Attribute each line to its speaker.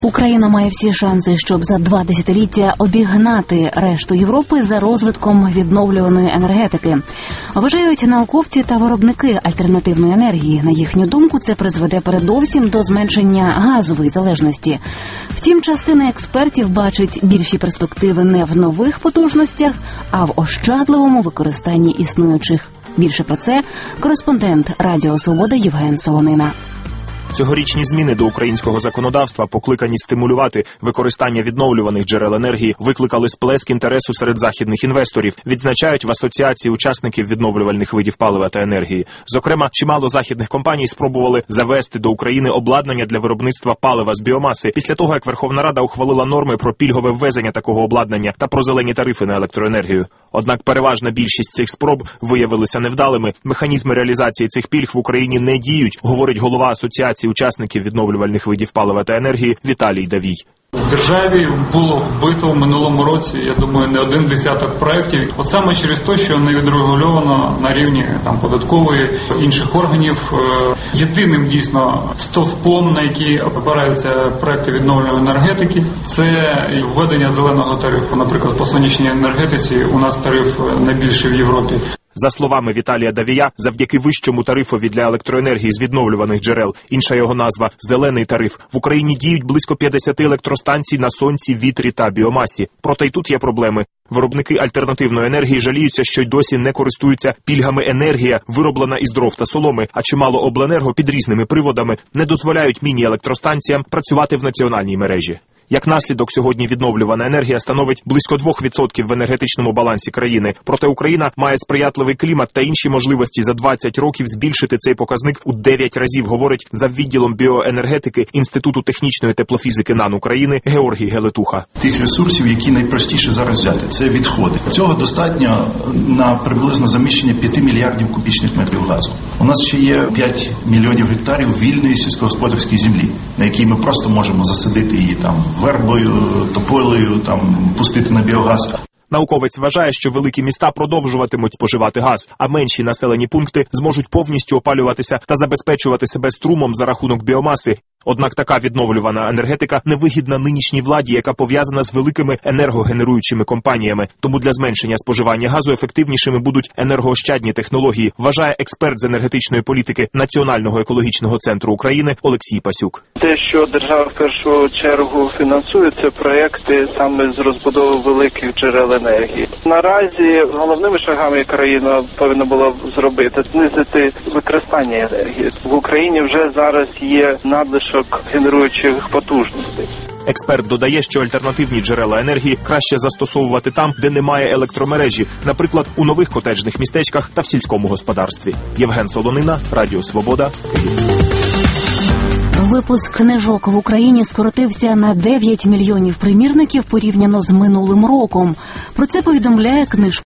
Speaker 1: Україна має всі шанси, щоб за 2 десятиліття обігнати решту Європи за розвитком відновлюваної енергетики. Вважають науковці та виробники альтернативної енергії. На їхню думку, це призведе передовсім до зменшення газової залежності. Втім, частина експертів бачить більші перспективи не в нових потужностях, а в ощадливому використанні існуючих. Більше про це кореспондент Радіо Свобода Євген Солонина.
Speaker 2: Цьогорічні зміни до українського законодавства, покликані стимулювати використання відновлюваних джерел енергії, викликали сплеск інтересу серед західних інвесторів, відзначають в Асоціації учасників відновлювальних видів палива та енергії. Зокрема, чимало західних компаній спробували завести до України обладнання для виробництва палива з біомаси, після того, як Верховна Рада ухвалила норми про пільгове ввезення такого обладнання та про зелені тарифи на електроенергію. Однак переважна більшість цих спроб виявилися невдалими. Механізми реалізації цих пільг в Україні не діють, говорить голова Асоціації учасників відновлювальних видів палива та енергії Віталій Давій.
Speaker 3: В державі було вбито в минулому році, я думаю, не один десяток проєктів. От саме через те, що не відрегульовано на рівні податкової, інших органів. Єдиним дійсно стовпом, на який опираються проєкти відновлювальної енергетики, це введення зеленого тарифу. Наприклад, по сонячній енергетиці у нас тариф найбільший в Європі.
Speaker 2: За словами Віталія Давія, завдяки вищому тарифові для електроенергії з відновлюваних джерел, інша його назва – «зелений тариф», в Україні діють близько 50 електростанцій на сонці, вітрі та біомасі. Проте й тут є проблеми. Виробники альтернативної енергії жаліються, що й досі не користуються пільгами енергія, вироблена із дров та соломи, а чимало обленерго під різними приводами не дозволяють міні-електростанціям працювати в національній мережі. Як наслідок, сьогодні відновлювана енергія становить близько 2% в енергетичному балансі країни. Проте Україна має сприятливий клімат та інші можливості за 20 років збільшити цей показник у 9 разів, говорить заввідділом біоенергетики Інституту технічної теплофізики НАН України Георгій Гелетуха.
Speaker 4: Тих ресурсів, які найпростіше зараз взяти, це відходи. Цього достатньо на приблизно заміщення 5 мільярдів кубічних метрів газу. У нас ще є 5 мільйонів гектарів вільної сільськогосподарської землі, на якій ми просто можемо засадити її вербою, тополею, пустити на біогаз.
Speaker 2: Науковець вважає, що великі міста продовжуватимуть споживати газ, а менші населені пункти зможуть повністю опалюватися та забезпечувати себе струмом за рахунок біомаси. Однак така відновлювана енергетика невигідна нинішній владі, яка пов'язана з великими енергогенеруючими компаніями. Тому для зменшення споживання газу ефективнішими будуть енергоощадні технології, вважає експерт з енергетичної політики Національного екологічного центру України Олексій Пасюк.
Speaker 5: Те, що держава в першу чергу фінансує, це проекти саме з розбудови великих джерел енергії. Наразі головними шагами країна повинна була зробити – знизити використання енергії. В Україні вже зараз є надлишок генеруючих потужностей.
Speaker 2: Експерт додає, що альтернативні джерела енергії краще застосовувати там, де немає електромережі, наприклад, у нових котеджних містечках та в сільському господарстві. Євген Солонина, Радіо Свобода, Київ.
Speaker 1: Випуск книжок в Україні скоротився на 9 мільйонів примірників порівняно з минулим роком. Про це повідомляє книжковий